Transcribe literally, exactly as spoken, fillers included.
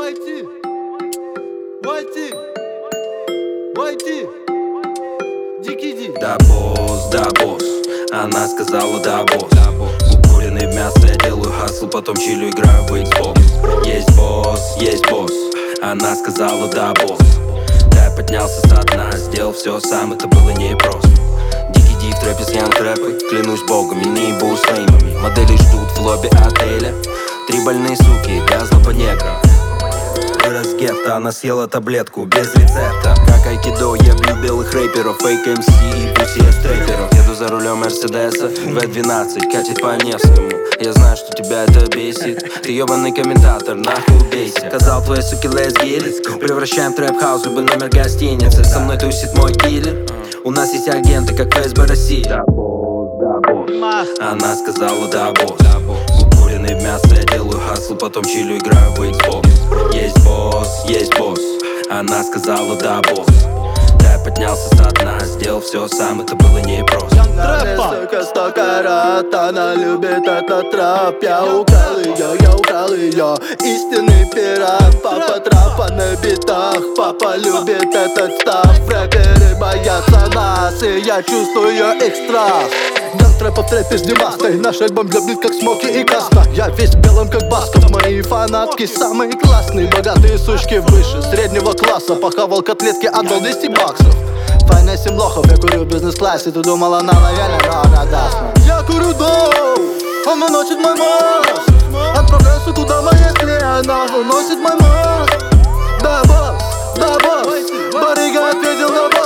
Войти, войти, войти, Дикий Ди. Да босс, да босс, она сказала да босс. Укуренный в мясо, я делаю хасл, потом чилю, играю в Xbox. Есть босс, есть босс, она сказала да босс. Да, я поднялся со дна, сделал все сам, это было непросто. Дикий Ди в трэпе с янг рэпой, клянусь богом, и не буду с неймами. Модели ждут в лобби отеля, три больные суки, грязно по неграм. Вырос гетто, она съела таблетку без рецепта. Как айкидо, я бью белых рэперов, фейк эм си и пусть я стрэперов. Еду за рулем Мерседеса, вэ двенадцать, катит по Невскому. Я знаю, что тебя это бесит, ты ебаный комментатор, нахуй убейся. Сказал твоей суки let's get it, превращаем трэп-хаус в номер гостиницы. Со мной тусит мой дилер, у нас есть агенты, как эф эс бэ России. Да босс, да босс, она сказала да босс. Укуренный в мясо, я делаю хасл, потом чилю, играю в Xbox. Есть босс, есть босс, она сказала да босс. Да, я поднялся со дна, сделал все сам, это было непросто. Сука, сто карат, она любит этот рэп. Я украл ее, я украл ее, истинный пират. Папа трапа на битах, папа любит этот став. Рэперы боятся нас, и я чувствую их страх. Гангстрэпа в трэпе с Димастой, наш альбом блюдет как Смоки и Каста. Я весь в белом как Басков, мои фанатки самые классные. Богатые сучки выше среднего класса, похавал котлетки от двести баксов. Файна семь лохов, я курю в бизнес-классе. Ты думала, она лояльна, но она даст. Я курю доу, он выносит мой мозг. Отправляю куда моя она выносит мой мозг. Да, босс, да, босс, барыга ответил на босс.